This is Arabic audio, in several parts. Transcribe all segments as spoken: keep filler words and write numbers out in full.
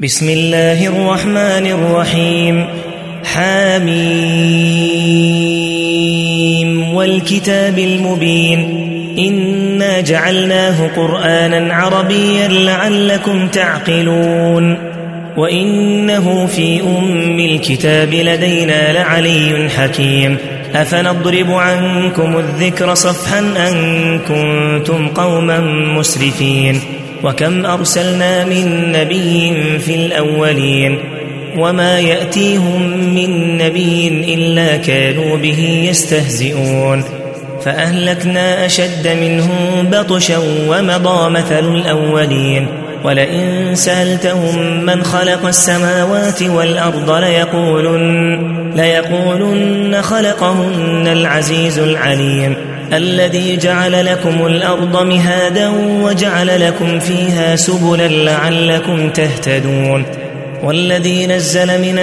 بسم الله الرحمن الرحيم حميم والكتاب المبين إنا جعلناه قرآنا عربيا لعلكم تعقلون وإنه في أم الكتاب لدينا لعلي حكيم أفنضرب عنكم الذكر صفحا أن كنتم قوما مسرفين وكم أرسلنا من نبي في الأولين وما يأتيهم من نبي إلا كانوا به يستهزئون فأهلكنا أشد منهم بطشا ومضى مثل الأولين ولئن سألتهم من خلق السماوات والأرض ليقولن, ليقولن خلقهن العزيز العليم الذي جعل لكم الأرض مهادا وجعل لكم فيها سبلا لعلكم تهتدون والذي نزل من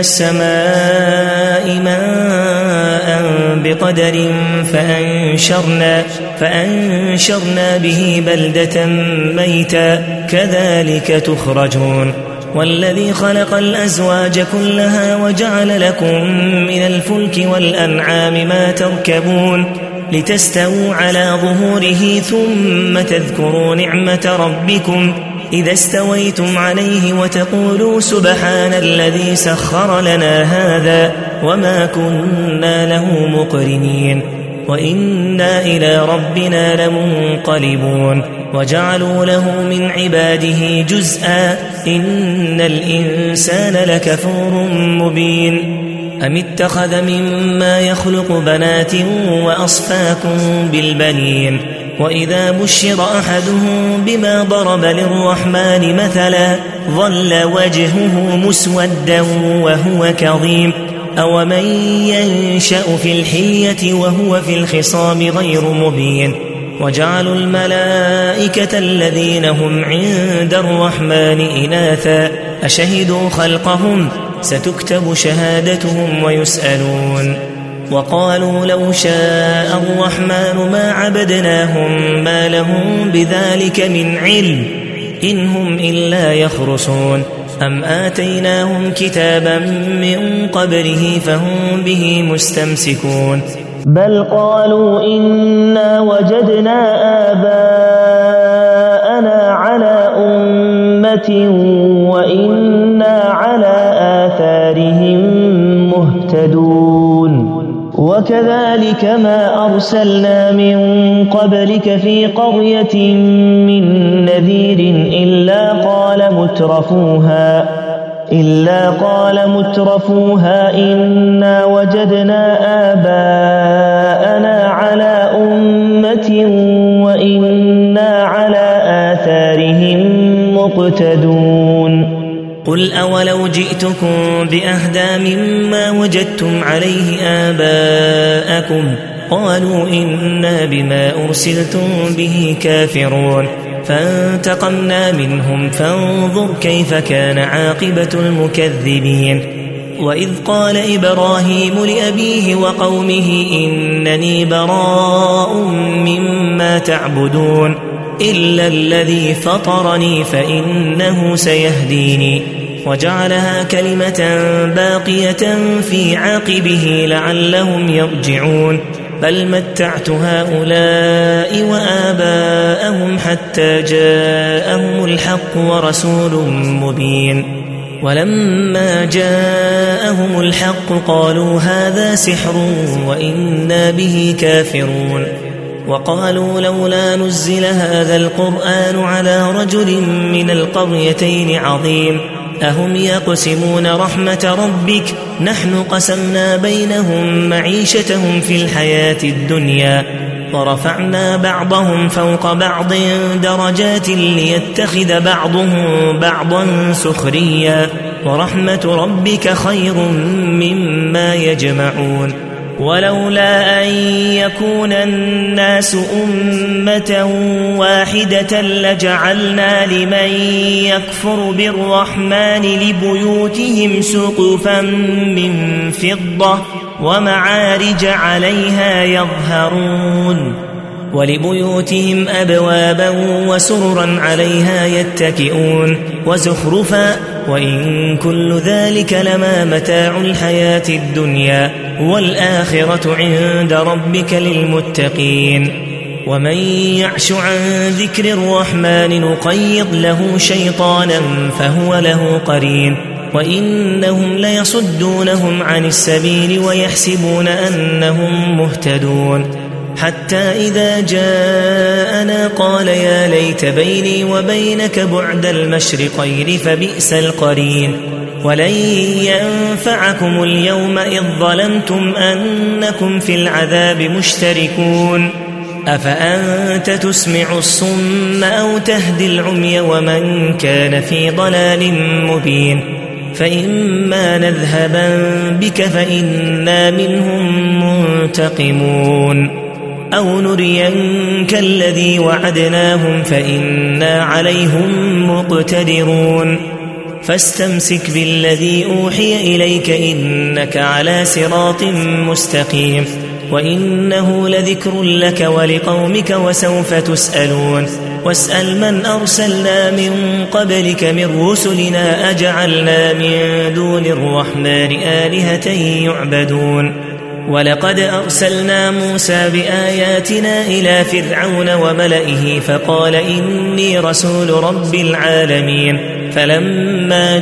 السماء ماء بقدر فأنشرنا, فأنشرنا به بلدة ميتا كذلك تخرجون والذي خلق الأزواج كلها وجعل لكم من الفلك والأنعام ما تركبون لتستووا على ظهوره ثم تذكروا نعمة ربكم إذا استويتم عليه وتقولوا سبحان الذي سخر لنا هذا وما كنا له مقرنين وإنا إلى ربنا لمنقلبون وجعلوا له من عباده جزءا إن الإنسان لكفور مبين أم اتخذ مما يخلق بنات وأصفاكم بالبنين وإذا بشر أحدهم بما ضرب للرحمن مثلا ظل وجهه مسودا وهو كظيم أومن ينشأ في الحلية وهو في الخصام غير مبين وجعلوا الملائكة الذين هم عند الرحمن إناثا أشهدوا خلقهم ستكتب شهادتهم ويسألون وقالوا لو شاء الرحمن ما عبدناهم ما لهم بذلك من علم إن هم إلا يخرصون أم آتيناهم كتابا من قبله فهم به مستمسكون بل قالوا إنا وجدنا آباءنا على أمة وإنا على آثارهم مهتدون وكذلك ما أرسلنا من قبلك في قرية من نذير إلا قال مترفوها إلا قال مترفوها إنا وجدنا آباءنا على أمة وإنا على آثارهم مقتدون قل أولو جئتكم بأهدى مما وجدتم عليه آباءكم قالوا إنا بما أرسلتم به كافرون فانتقمنا منهم فانظر كيف كان عاقبة المكذبين وإذ قال إبراهيم لأبيه وقومه إنني براء مما تعبدون إلا الذي فطرني فإنه سيهديني وجعلها كلمة باقية في عاقبه لعلهم يرجعون بل متعت هؤلاء وآباءهم حتى جاءهم الحق ورسول مبين ولما جاءهم الحق قالوا هذا سحر وإنا به كافرون وقالوا لولا نزل هذا القرآن على رجل من القريتين عظيم أهم يقسمون رحمة ربك نحن قسمنا بينهم معيشتهم في الحياة الدنيا ورفعنا بعضهم فوق بعض درجات ليتخذ بعضهم بعضا سخريا ورحمة ربك خير مما يجمعون ولولا أن يكون الناس أمة واحدة لجعلنا لمن يكفر بالرحمن لبيوتهم سقفا من فضة ومعارج عليها يظهرون ولبيوتهم أبوابا وسررا عليها يتكئون وزخرفا وإن كل ذلك لما متاع الحياة الدنيا والآخرة عند ربك للمتقين. ومن يعش عن ذكر الرحمن نقيض له شيطانا فهو له قرين وإنهم ليصدونهم عن السبيل ويحسبون أنهم مهتدون حتى إذا جاءنا قال يا ليت بيني وبينك بعد المشرقين فبئس القرين. ولن ينفعكم اليوم إذ ظلمتم أنكم في العذاب مشتركون أفأنت تسمع الصم أو تهدي العمي ومن كان في ضلال مبين. فإما نذهبا بك فإنا منهم منتقمون أو نرينك الذي وعدناهم فإنا عليهم مقتدرون. فاستمسك بالذي أوحي إليك إنك على صراط مستقيم وإنه لذكر لك ولقومك وسوف تسألون. واسأل من أرسلنا من قبلك من رسلنا أجعلنا من دون الرحمن آلهة يعبدون. ولقد أرسلنا موسى بآياتنا إلى فرعون وملئه فقال إني رسول رب العالمين. فلما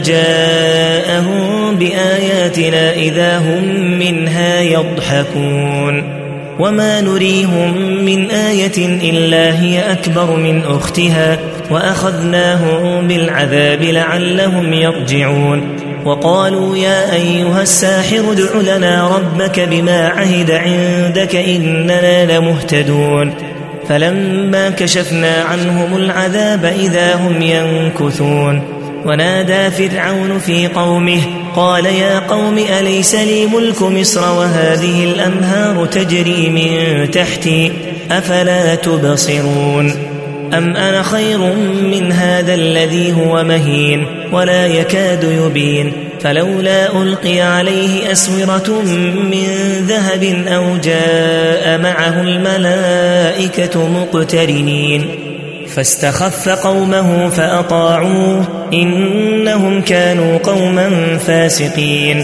جاءهم بآياتنا إذا هم منها يضحكون. وما نريهم من آية إلا هي أكبر من أختها وأخذناهم بالعذاب لعلهم يرجعون. وقالوا يا أيها الساحر ادع لنا ربك بما عهد عندك إننا لمهتدون. فلما كشفنا عنهم العذاب إذا هم ينكثون. ونادى فرعون في قومه قال يا قوم أليس لي ملك مصر وهذه الأنهار تجري من تحتي أفلا تبصرون. أم أنا خير من هذا الذي هو مهين ولا يكاد يبين. فلولا ألقي عليه أسورة من ذهب أو جاء معه الملائكة مقترنين. فاستخف قومه فأطاعوه إنهم كانوا قوما فاسقين.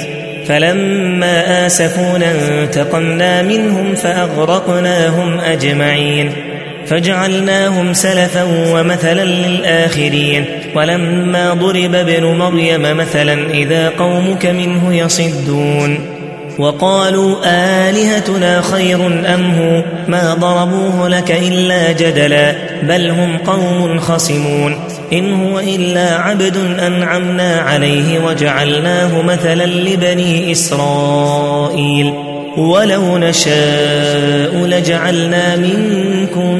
فلما آسفونا انتقمنا منهم فأغرقناهم أجمعين فجعلناهم سلفا ومثلا للآخرين. ولما ضرب ابن مريم مثلا إذا قومك منه يصدون. وقالوا آلهتنا خير أم هو ما ضربوه لك إلا جدلا بل هم قوم خصمون. إن هو إلا عبد أنعمنا عليه وجعلناه مثلا لبني إسرائيل. ولو نشاء لجعلنا منكم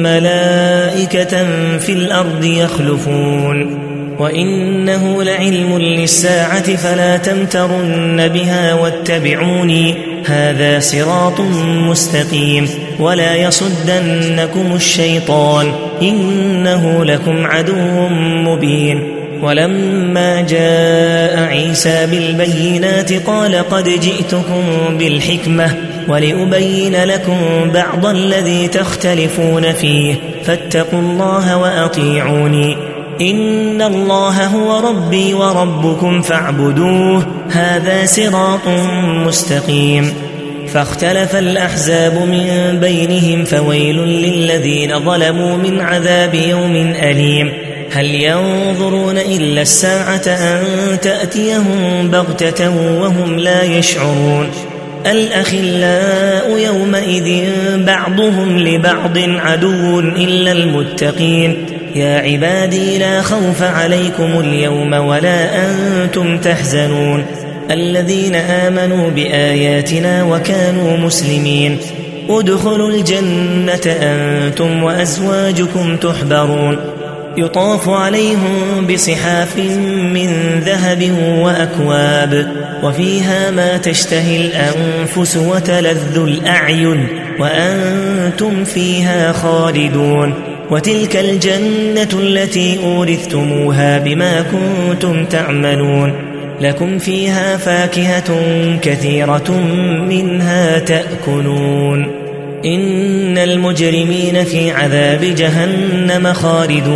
ملائكة في الأرض يخلفون. وإنه لعلم للساعة فلا تمترن بها واتبعوني هذا صراط مستقيم. ولا يصدنكم الشيطان إنه لكم عدو مبين. ولما جاء عيسى بالبينات قال قد جئتكم بالحكمة ولأبين لكم بعض الذي تختلفون فيه فاتقوا الله وأطيعوني إن الله هو ربي وربكم فاعبدوه هذا صراط مستقيم. فاختلف الأحزاب من بينهم فويل للذين ظلموا من عذاب يوم أليم. هل ينظرون إلا الساعة أن تأتيهم بغتة وهم لا يشعرون. الأخلاء يومئذ بعضهم لبعض عدو إلا المتقين. يا عبادي لا خوف عليكم اليوم ولا أنتم تحزنون الذين آمنوا بآياتنا وكانوا مسلمين. ادخلوا الجنة أنتم وأزواجكم تحبرون يطاف عليهم بصحاف من ذهب وأكواب وفيها ما تشتهي الأنفس وتلذ الأعين وأنتم فيها خالدون. وتلك الجنة التي أورثتموها بما كنتم تعملون لكم فيها فاكهة كثيرة منها تأكلون. إن المجرمين في عذاب جهنم خالدون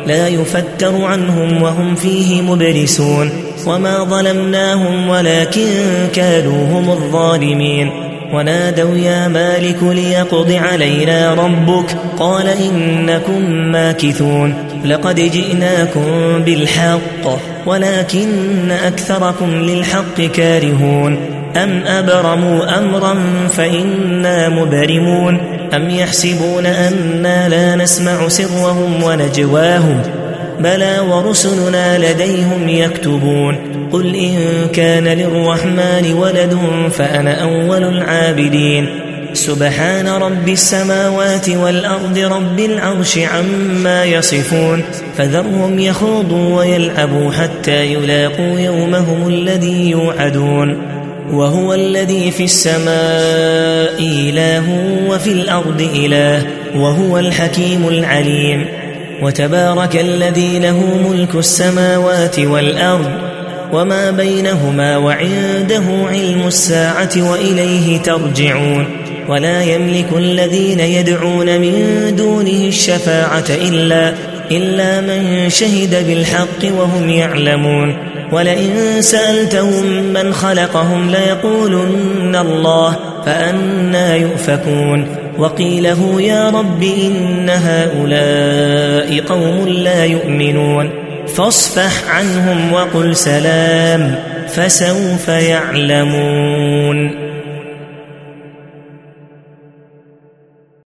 لا يفتر عنهم وهم فيه مبلسون وما ظلمناهم ولكن كانوا هم الظالمين ونادوا يا مالك ليقض علينا ربك قال إنكم ماكثون لقد جئناكم بالحق ولكن أكثركم للحق كارهون أم أبرموا أمرا فإنا مبرمون أم يحسبون أنا لا نسمع سرهم ونجواهم بلى ورسلنا لديهم يكتبون قل إن كان للرحمن ولد فأنا أول العابدين سبحان رب السماوات والأرض رب العرش عما يصفون فذرهم يخوضوا ويلعبوا حتى يلاقوا يومهم الذي يوعدون وهو الذي في السماء إله وفي الأرض إله وهو الحكيم العليم وتبارك الذي له ملك السماوات والأرض وما بينهما وعنده علم الساعة وإليه ترجعون ولا يملك الذين يدعون من دونه الشفاعة إلا, إلا من شهد بالحق وهم يعلمون ولئن سألتهم من خلقهم ليقولن الله فأنى يؤفكون وقيله يا رب إن هؤلاء قوم لا يؤمنون فاصفح عنهم وقل سلام فسوف يعلمون